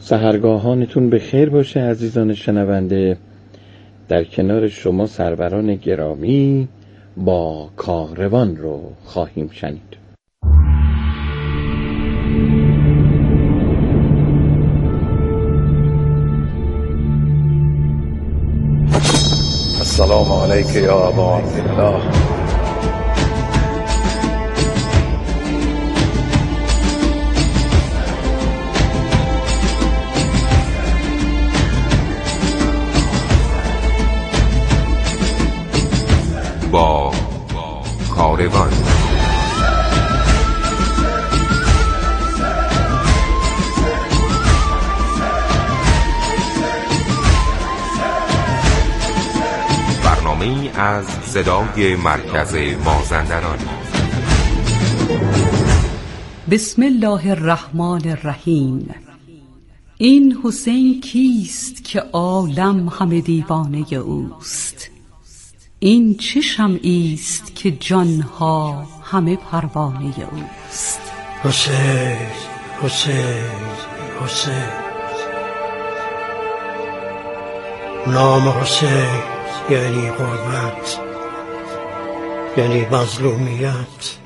سحرگاهانتون به خیر باشه عزیزان شنونده. در کنار شما سروران گرامی با کاروان رو خواهیم شنید. السلام علیک یا ابا عبدالله. با کاروان. برنامه‌ای از صدای مرکز مازندران. بسم الله الرحمن الرحیم. این حسین کیست که عالم همه دیوانه اوست؟ این چه شمعی است که جانها همه پروانه اوست؟ حسین حسین حسین، نام حسین یعنی غربت، یعنی مظلومیت،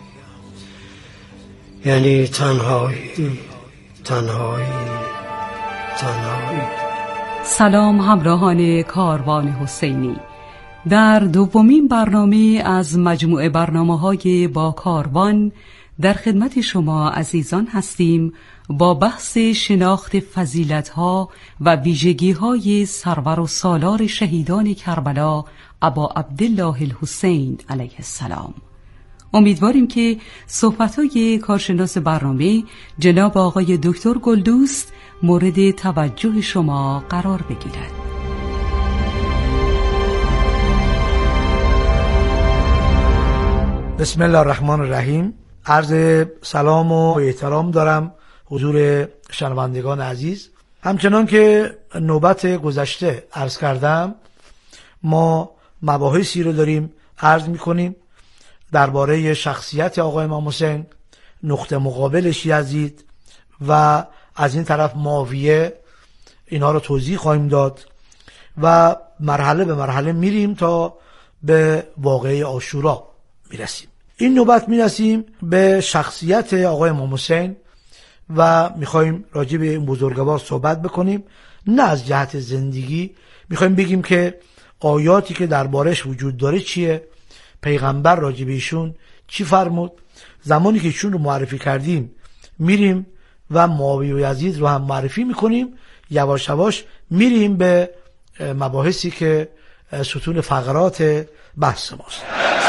یعنی تنهایی تنهایی تنهایی. سلام همراهان کاروان حسینی. در دومین برنامه از مجموعه برنامه‌های با کاروان در خدمت شما عزیزان هستیم با بحث شناخت فضیلت‌ها و ویژگی‌های سرور و سالار شهیدان کربلا ابا عبدالله الحسین علیه السلام. امیدواریم که صحبت‌های کارشناس برنامه جناب آقای دکتر گلدوست مورد توجه شما قرار بگیرد. بسم الله الرحمن الرحیم. عرض سلام و احترام دارم حضور شنوندگان عزیز. همچنان که نوبت گذشته عرض کردم، ما مباحثی رو داریم عرض میکنیم درباره شخصیت آقای امام حسین، نقطه مقابلش یزید و از این طرف معاویه. اینها رو توضیح خواهیم داد و مرحله به مرحله میریم تا به واقعه عاشورا میرسیم. این نوبت میرسیم به شخصیت آقای امام حسین و میخوایم راجع به این بزرگوار صحبت بکنیم، نه از جهت زندگی. میخوایم بگیم که آیاتی که دربارش وجود داره چیه، پیغمبر راجع به ایشون چی فرمود. زمانی که ایشون رو معرفی کردیم میریم و معاویه و یزید رو هم معرفی میکنیم. یواش یواش میریم به مباحثی که ستون فقرات بحث ماست.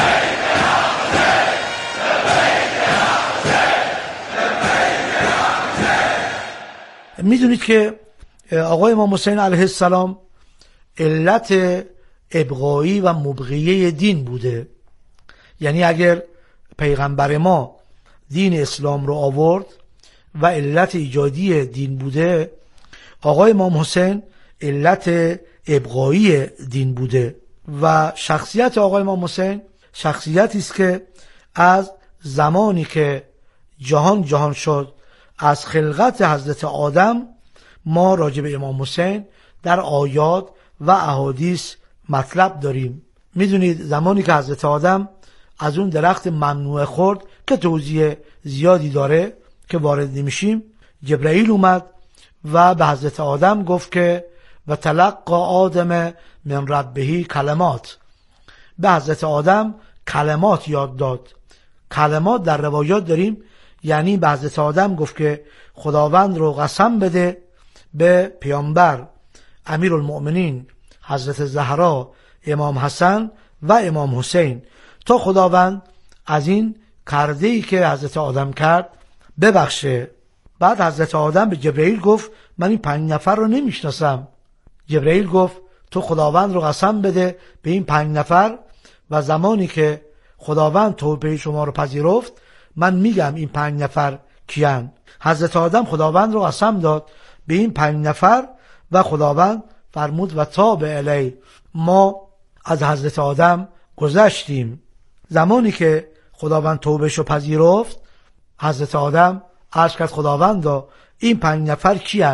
میدونید که آقای امام حسین علیه السلام علت ابقایی و مبقیه دین بوده. یعنی اگر پیغمبر ما دین اسلام رو آورد و علت ایجادی دین بوده، آقای امام حسین علت ابقایی دین بوده. و شخصیت آقای امام حسین شخصیتی است که از زمانی که جهان شد، از خلقت حضرت آدم، ما راجع به امام حسین در آیات و احادیث مطلب داریم. میدونید زمانی که حضرت آدم از اون درخت ممنوع خورد که توضیح زیادی داره که وارد نمیشیم، جبرئیل اومد و به حضرت آدم گفت که و تلقی آدم من ربه کلمات. به حضرت آدم کلمات یاد داد. کلمات در روایات داریم، یعنی به حضرت آدم گفت که خداوند رو قسم بده به پیامبر امیرالمؤمنین حضرت زهرا، امام حسن و امام حسین، تا خداوند از این کرده‌ای که حضرت آدم کرد ببخشه. بعد حضرت آدم به جبرئیل گفت من این 5 نفر رو نمیشناسم. جبرئیل گفت تو خداوند رو قسم بده به این 5 نفر و زمانی که خداوند توبه شما رو پذیرفت من میگم این 5 نفر کیان. حضرت آدم خداوند رو قسم داد به این 5 نفر و خداوند فرمود و تاب الی. ما از حضرت آدم گذشتیم. زمانی که خداوند توبهش رو پذیرفت، حضرت آدم عرض کرد خداوندا این 5 نفر کیان؟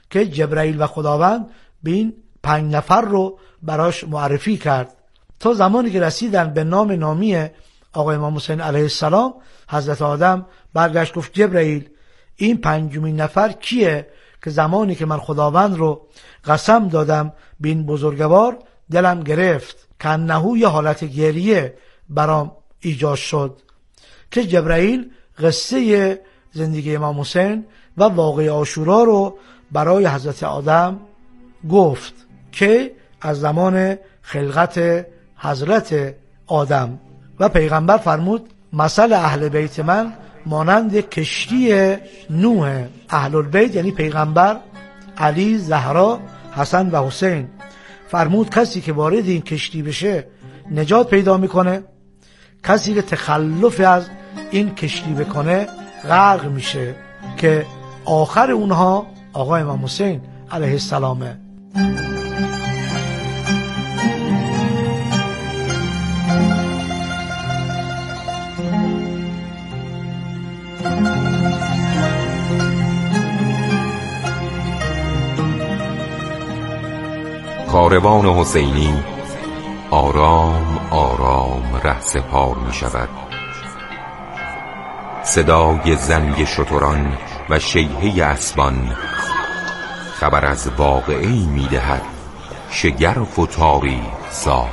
که جبرائیل و خداوند به این 5 نفر رو براش معرفی کرد. تا زمانی که رسیدن به نام نامی آقا امام حسین علیه السلام، حضرت آدم برگشت گفت جبرائیل این 5مین نفر کیه که زمانی که من خداوند رو قسم دادم به این بزرگوار دلم گرفت که انهو یه حالت گریه برام ایجاد شد. که جبرائیل قصه زندگی امام حسین و واقعه عاشورا رو برای حضرت آدم گفت که از زمان خلقت حضرت آدم و پیغمبر فرمود مثل اهل بیت من مانند کشتی نوح. اهل البیت یعنی پیغمبر، علی، زهرا، حسن و حسین. فرمود کسی که وارد این کشتی بشه نجات پیدا میکنه، کسی که تخلف از این کشتی بکنه غرق میشه، که آخر اونها آقا امام حسین علیه السلامه. کاروان حسینی آرام آرام رهسپار می شود. صدای زنگ شتران و شیهه اسبان خبر از واقعه‌ای می دهد شگرف و تاریخ ساز.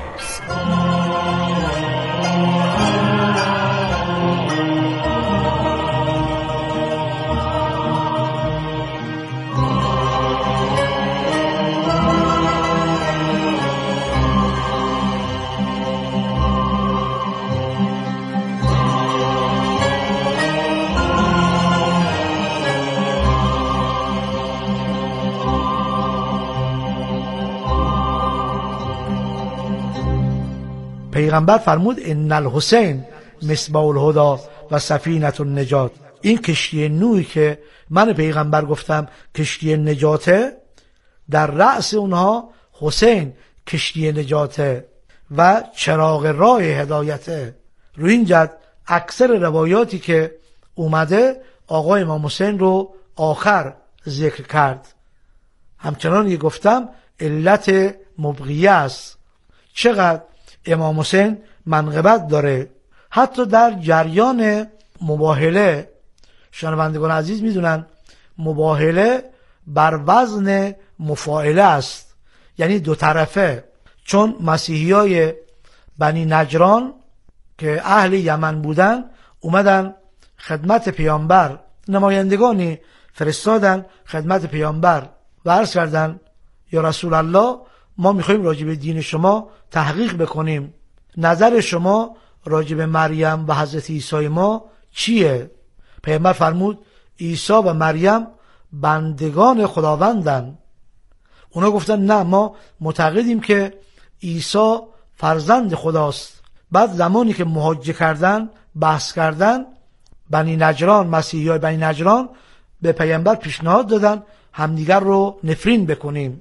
پیغمبر فرمود ان الحسین مصباح الهدی و سفینه النجات. این کشتی نوحی که من پیغمبر گفتم کشتی نجاته، در رأس اونها حسین کشتی نجاته و چراغ راه هدایته. روی این جد اکثر روایاتی که اومده آقا امام حسین رو آخر ذکر کرد. همچنان که گفتم علت مبغیه است. چقدر امام حسین منقبت داره. حتی در جریان مباهله، شنوندگان عزیز میدونن مباهله بر وزن مفاعله است، یعنی دو طرفه. چون مسیحیای بنی نجران که اهل یمن بودن اومدن خدمت پیامبر، نمایندگانی فرستادن خدمت پیامبر و عرض کردن یا رسول الله ما میخوایم راجع به دین شما تحقیق بکنیم، نظر شما راجع به مریم و حضرت عیسی ما چیه؟ پیامبر فرمود عیسی و مریم بندگان خداوندن. اونا گفتن نه، ما معتقدیم که عیسی فرزند خداست. بعد زمانی که محاجه کردن، بحث کردن، بنی نجران، مسیحیای بنی نجران به پیامبر پیشنهاد دادن همدیگر رو نفرین بکنیم.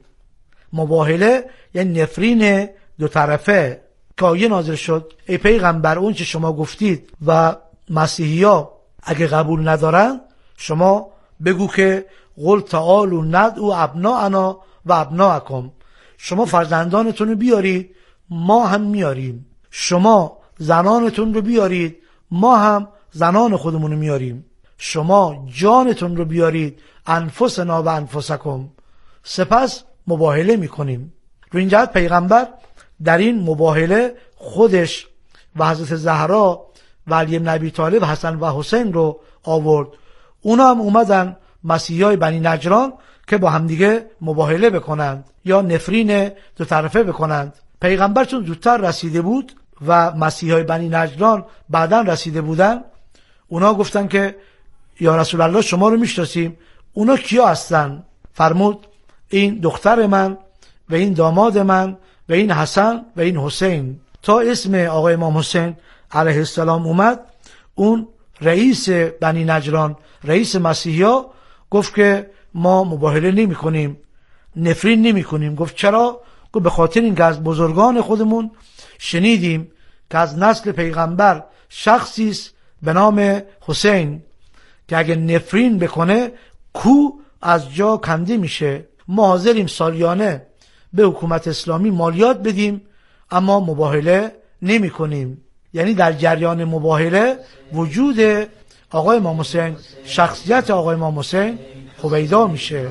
مباهله یعنی نفرین دو طرفه. که آیه نازل شد ای پیغمبر اون چه شما گفتید و مسیحیا اگه قبول ندارن شما بگو که قل تعالوا ندعو ابناءنا و ابناءکم، شما فرزندانتون رو بیارید ما هم میاریم، شما زنانتون رو بیارید ما هم زنان خودمون رو میاریم، شما جانتون رو بیارید انفسنا و انفسکم، سپس مباهله میکنیم. رو این جهت پیغمبر در این مباهله خودش و حضرت زهرا و علی بن ابی طالب، حسن و حسین رو آورد. اونا هم اومدن مسیحیای بنی نجران که با همدیگه مباهله بکنند یا نفرین دو طرفه بکنند. پیغمبر چون زودتر رسیده بود و مسیحیای بنی نجران بعداً رسیده بودن، اونا گفتن که یا رسول الله شما رو میشناسیم. اونا کیا هستن؟ فرمود این دختر من و این داماد من و این حسن و این حسین. تا اسم آقا امام حسین علیه السلام اومد، اون رئیس بنی نجران، رئیس مسیحیا، گفت که ما مباهله نمی کنیم، نفرین نمی کنیم. گفت چرا؟ گفت به خاطر این که از بزرگان خودمون شنیدیم که از نسل پیغمبر شخصی است به نام حسین که اگه نفرین بکنه کو از جا کنده میشه. ما حاضریم سالیانه به حکومت اسلامی مالیات بدیم اما مباهله نمی کنیم. یعنی در جریان مباهله وجود آقای امام حسین، شخصیت آقای امام حسین هویدا میشه.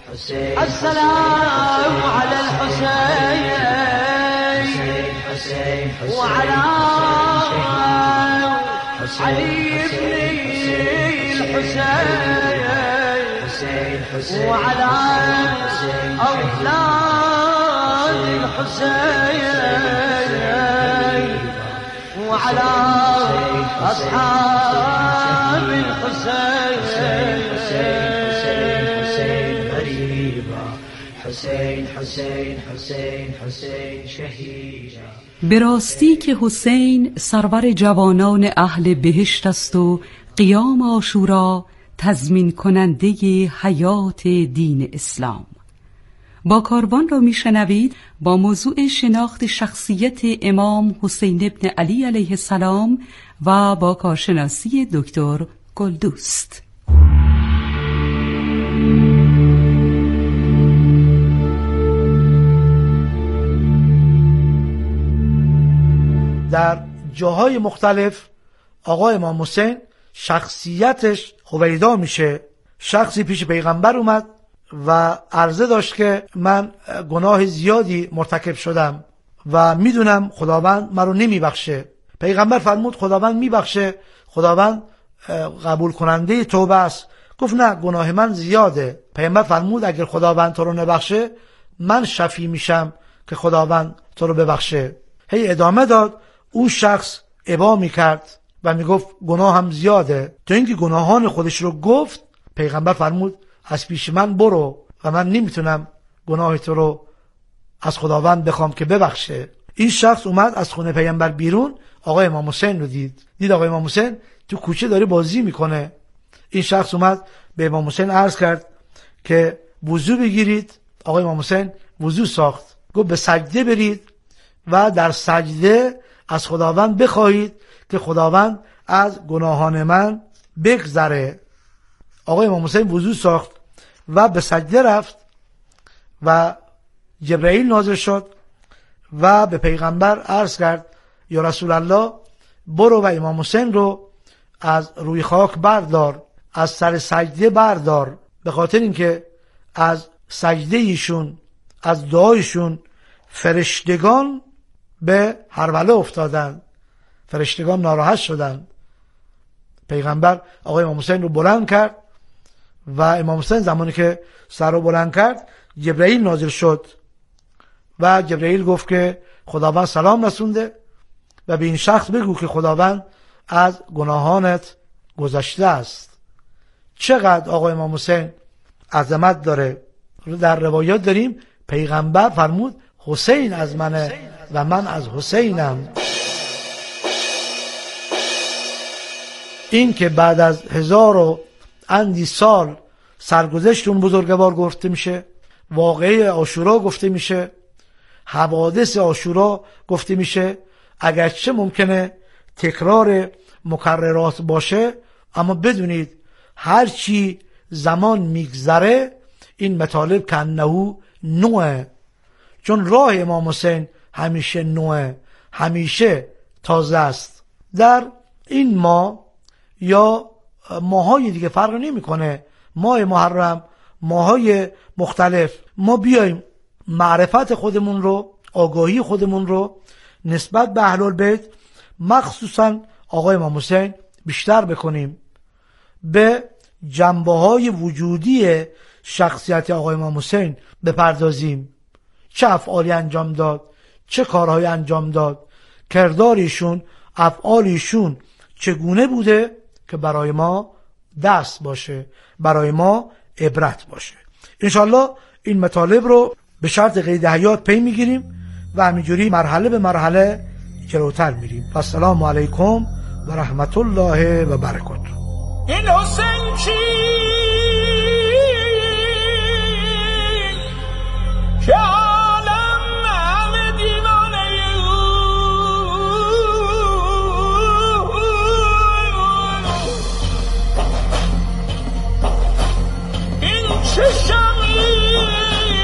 السلام علی الحسین و علی علی ابن الحسین و علی اولاد الحسین و علی اصحاب الحسین. حسین حسین حسین حسین شهید. به راستی که حسین سرور جوانان اهل بهشت است و قیام عاشورا تضمین کننده حیات دین اسلام. با کاروان را میشنوید با موضوع شناخت شخصیت امام حسین ابن علی علیه السلام و با کارشناسی دکتر گلدوست. در جاهای مختلف آقا امام حسین شخصیتش هویدا میشه. شخصی پیش پیغمبر اومد و عرضه داشت که من گناه زیادی مرتکب شدم و میدونم خداوند من رو نمیبخشه. پیغمبر فرمود خداوند میبخشه، خداوند قبول کننده توبه است. گفت نه، گناه من زیاده. پیغمبر فرمود اگر خداوند تو رو نبخشه من شفیع میشم که خداوند تو رو ببخشه. هی ادامه داد. اون شخص ابا میکرد و میگفت گناه هم زیاده. تا اینکه گناهان خودش رو گفت پیغمبر فرمود از پیش من برو و من نمیتونم گناه تو رو از خداوند بخوام که ببخشه. این شخص اومد از خونه پیغمبر بیرون، آقای امام حسین رو دید آقای امام حسین تو کوچه داره بازی میکنه. این شخص اومد به امام حسین عرض کرد که وضو بگیرید. آقای امام حسین وضو ساخت. گفت به سجده برید و در سجده از خداوند بخواهید که خداوند از گناهان من بگذره. آقای امام حسین وضو ساخت و به سجده رفت و جبرئیل نازل شد و به پیغمبر عرض کرد یا رسول الله برو و امام حسین رو از روی خاک بردار، از سر سجده بردار، به خاطر اینکه از سجده ایشون، از دعایشون فرشتگان به هروله افتادن، فرشتگان ناراحت شدن. پیغمبر آقای امام حسین رو بلند کرد و امام حسین زمانی که سر رو بلند کرد جبرئیل نازل شد و جبرئیل گفت که خداوند سلام رسونده و به این شخص بگو که خداوند از گناهانت گذشته است. چقدر آقای امام حسین عظمت داره. در روایات داریم پیغمبر فرمود حسین از منه و من از حسینم. این که بعد از 1000 و اندی سال سرگذشت اون بزرگوار گفته میشه، واقعه عاشورا گفته میشه، حوادث عاشورا گفته میشه، اگرچه ممکنه تکرار مکررات باشه اما بدونید هرچی زمان میگذره این مطالب کانه نوعه، چون راه امام حسین همیشه نوعه، همیشه تازه است. در این ماه یا ماهای دیگه فرق نمیکنه، ماه محرم، ماهای مختلف، ما بیایم معرفت خودمون رو، آگاهی خودمون رو نسبت به اهل البیت مخصوصا آقای امام حسین بیشتر بکنیم، به جنبه‌های وجودی شخصیت آقای امام حسین بپردازیم. چه افعالی انجام داد، چه کارهایی انجام داد، کرداریشون، افعالیشون چگونه بوده که برای ما درس باشه، برای ما عبرت باشه. انشالله این مطالب رو به شرط قید حیات پی میگیریم و همینجوری مرحله به مرحله جلوتر میریم. السلام علیکم و رحمت الله و برکاته. این حسین چی که عالم همه دیوانه این چه شمی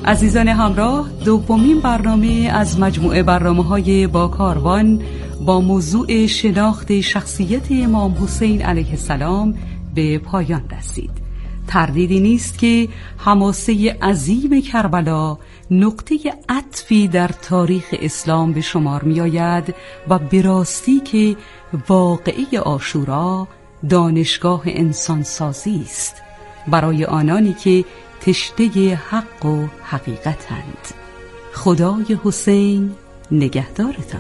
عزیزان همراه، دومین برنامه از مجموعه برنامه‌های با کاروان با موضوع شناخت شخصیت امام حسین علیه السلام به پایان رسید. تردیدی نیست که حماسه عظیم کربلا نقطه عطفی در تاریخ اسلام به شمار می آید و به راستی که واقعه عاشورا دانشگاه انسانسازی است برای آنانی که تشنه حق و حقیقتند. خدای حسین نگهدارتان.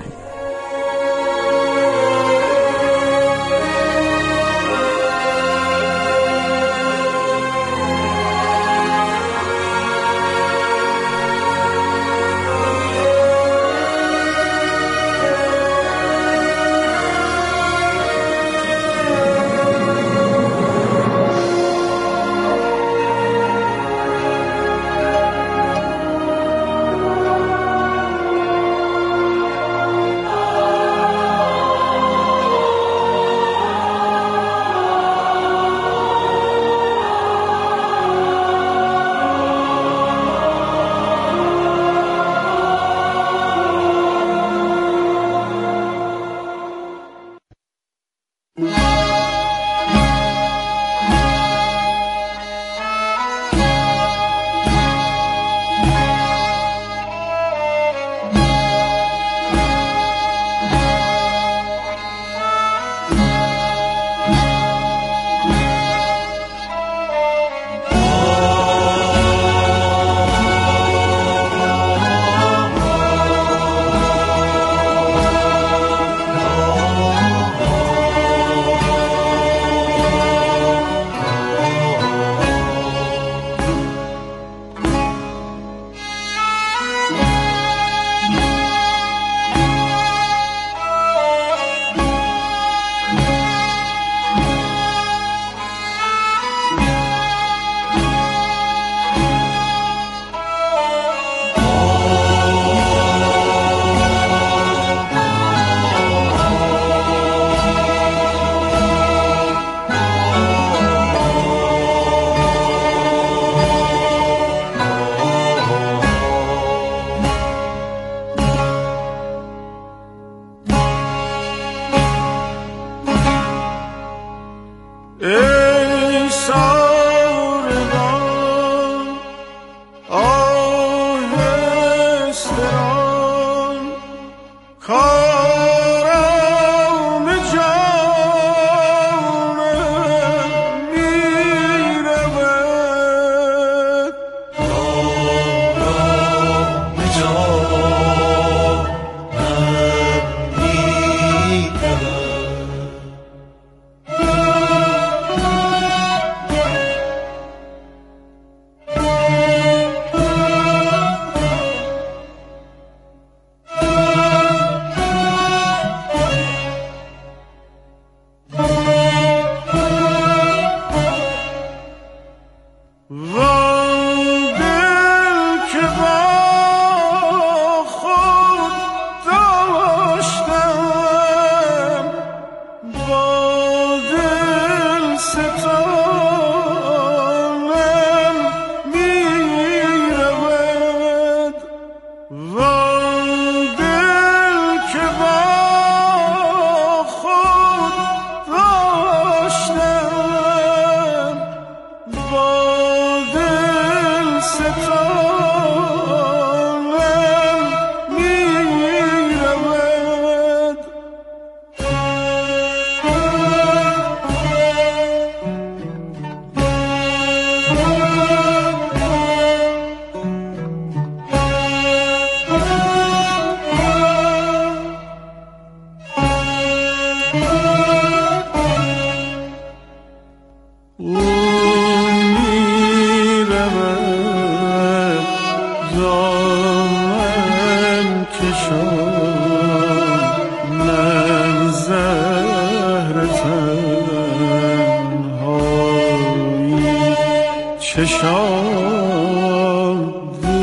چشام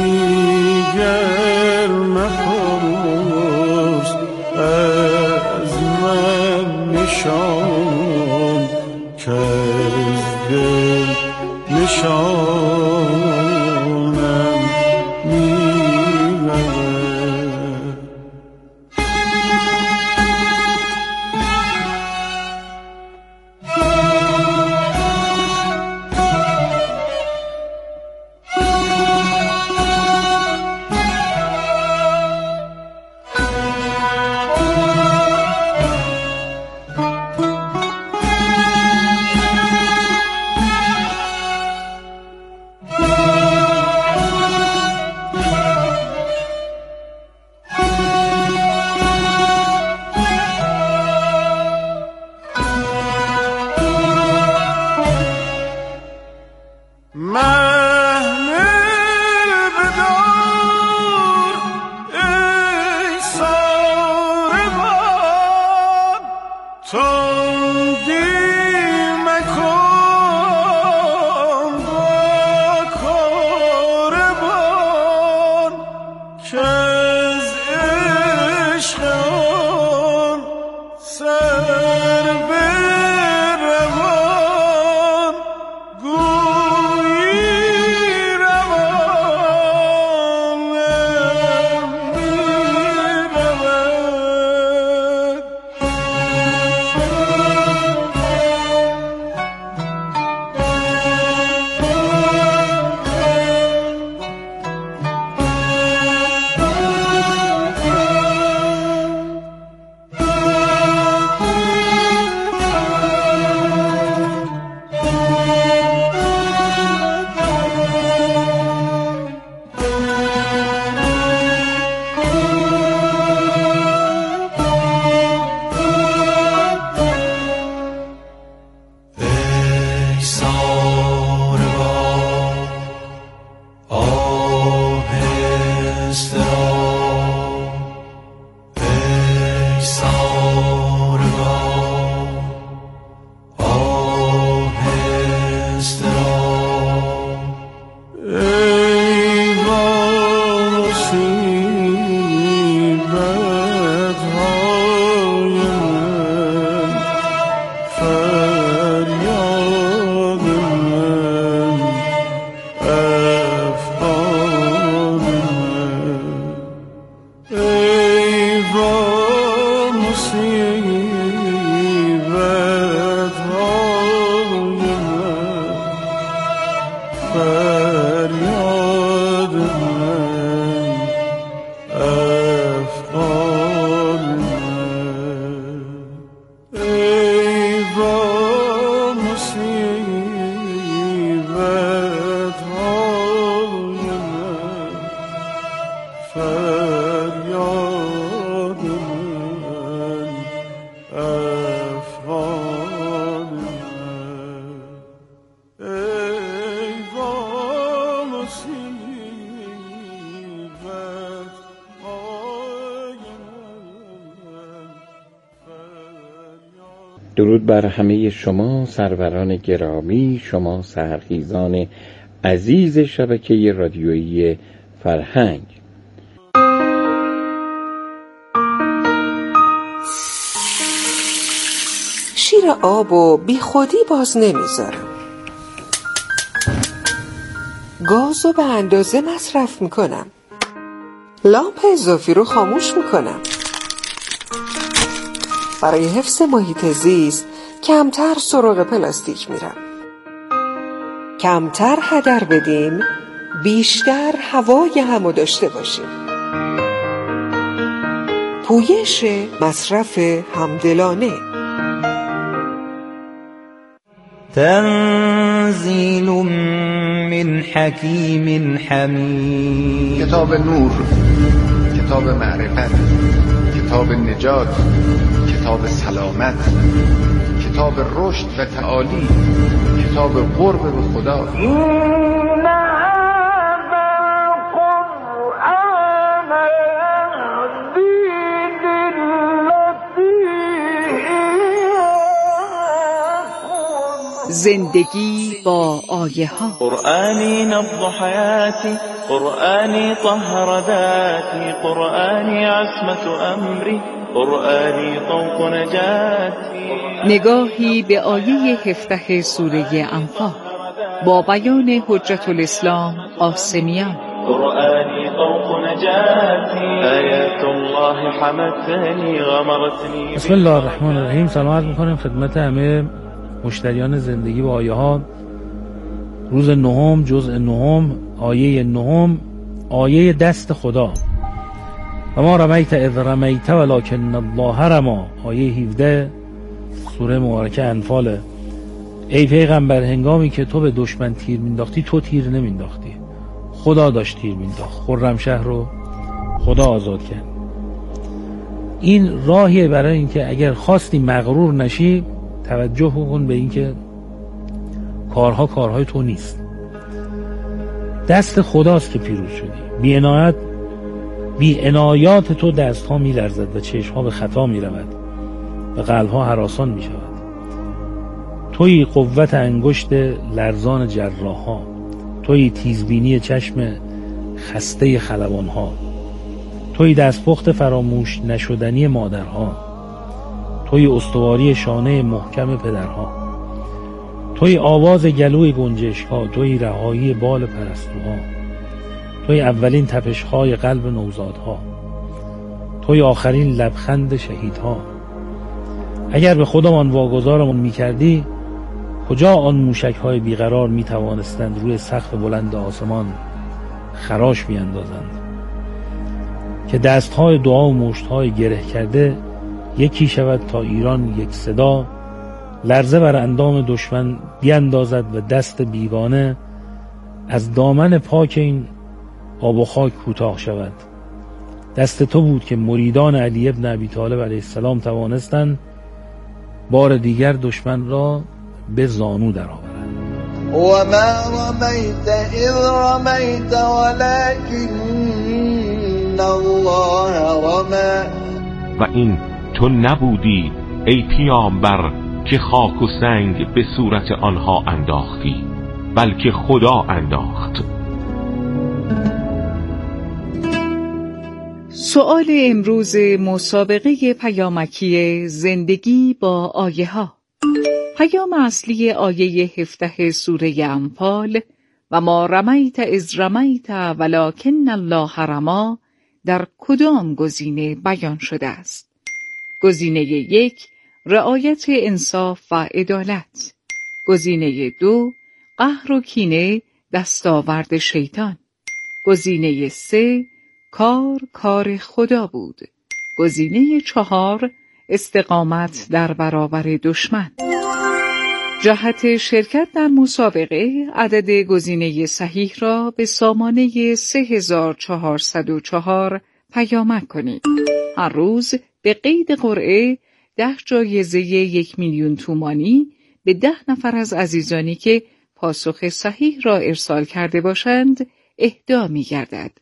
دیگر مپرس از من نشان که از دل نشانم تندی مکن با کاروان که از عشق آن سر بروان گویی روانم میرود. ای ساربان آهسته را، ای ساربان آهسته را، ای مصیبت های من، فریاد من، افغان من، ای مصیبت های من، فریاد من، افغان من، ای مصیبت های من، فریاد من، افغان من، ای مصیبت های من، فریاد. درود بر همه شما سروران گرامی، شما سحرخیزان عزیز شبکه رادیویی فرهنگ. شیر آب و بی خودی باز نمیذارم. گازو به اندازه مصرف میکنم. لامپ اضافی رو خاموش میکنم. برای حفظ محیط زیست کمتر سراغ پلاستیک میرم. کمتر هدر بدیم، بیشتر هوای همو داشته باشیم. پویش مصرف همدلانه. تنزیل من حکیم حمید. کتاب نور، کتاب معرفت، کتاب نجات، کتاب سلامت، کتاب رشد و تعالی، کتاب قرب به خدا. زندگی با آیه ها. قرآنی نبض حیاتی، قرآنی طهر ذاتی، قرآنی عصمت امری، قرآنی طوق نجاتی. نگاهی به آیه 17 سوره انفال با بیان حجت الاسلام قاسمیان. قرآنی طوق نجاتی، آیات الله حمتنی غمرتنی. بسم الله الرحمن الرحیم. سلام عرض می‌کنم خدمت همه مشتریان زندگی با آیه ها. روز نهم، جزء نهم، آیه نهم، آیه دست خدا. و ما رمیت اذ رمیت ولکن الله رمی. آیه 17 سوره مبارکه انفال. ای پیغمبر، هنگامی که تو به دشمن تیر مینداختی تو تیر نمینداختی، خدا داشت تیر مینداخت. خرمشهر رو خدا آزاد کرد. این راهیه برای اینکه اگر خواستی مغرور نشی توجه کن به اینکه کارها کارهای تو نیست، دست خداست که پیروز شدی. بی عنایات تو دست ها می لرزد و چشم ها به خطا می رود. و قلبها هراسان می شود. توی قوت انگشت لرزان جراح‌ها، توی تیزبینی چشم خسته خلبان‌ها، توی دستپخت فراموش نشدنی مادرها، توی استواری شانه محکم پدرها، توی آواز گلوی گنجشک‌ها، توی رهایی بال پرستوها، توی اولین تپش‌های قلب نوزادها، توی آخرین لبخند شهیدها. اگر به خودمان واگذارمان می‌کردی، کجا آن موشک‌های بیقرار می‌توانستند روی سقف بلند آسمان خراش بیندازند که دست‌های دعا و مشت‌های گره کرده یکی شود تا ایران یک صدا لرزه بر اندام دشمن بیندازد و دست بیگانه از دامن پاک این آب و خاک کوتاه شود. دست تو بود که مریدان علی ابن ابی طالب علیه السلام توانستند بار دیگر دشمن را به زانو درآورند. و ما رمیت اذ رمیت ولکن الله رمی. و این تو نبودی ای پیامبر که خاک و سنگ به صورت آنها انداختی، بلکه خدا انداخت. سؤال امروز مسابقه پیامکی زندگی با آیه ها. پیام اصلی آیه 17 سوره انفال و ما رمیت اذ رمیت ولکن الله رمی در کدام گزینه بیان شده است؟ گزینه 1 رعایت انصاف و عدالت. گزینه 2 قهر و کینه دستاورد شیطان. گزینه 3 کار خدا بود. گزینه 4 استقامت در برابر دشمن. جهت شرکت در مسابقه عدد گزینه صحیح را به سامانه 3404 پیامک کنید. هر روز به قید قرعه 10 جایزه 1,000,000 تومانی به 10 نفر از عزیزانی که پاسخ صحیح را ارسال کرده باشند اهدا می گردد.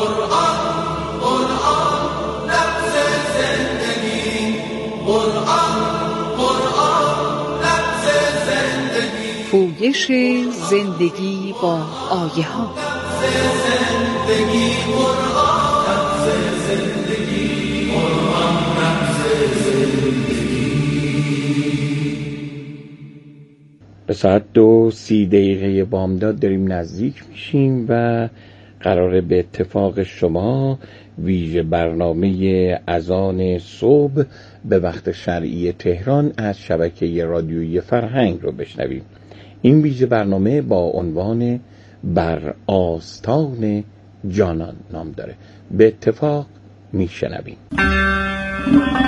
پویش زندگی با آیه ها. به ساعت 2:30 بامداد داریم نزدیک میشیم و قراره به اتفاق شما ویژه برنامه اذان صبح به وقت شرعی تهران از شبکه رادیویی فرهنگ رو بشنویم. این ویژه برنامه با عنوان بر آستان جانان نام داره. به اتفاق میشنویم.